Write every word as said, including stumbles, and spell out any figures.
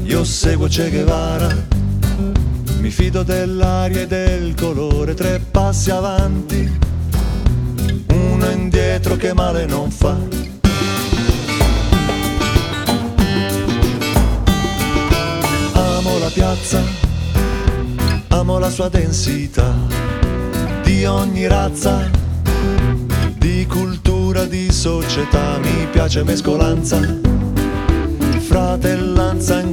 io seguo Che Guevara, mi fido dell'aria e del colore, tre passi avanti, uno indietro che male non fa. Amo la piazza, amo la sua densità, di ogni razza, di cultura, di società, mi piace mescolanza, fratellanza.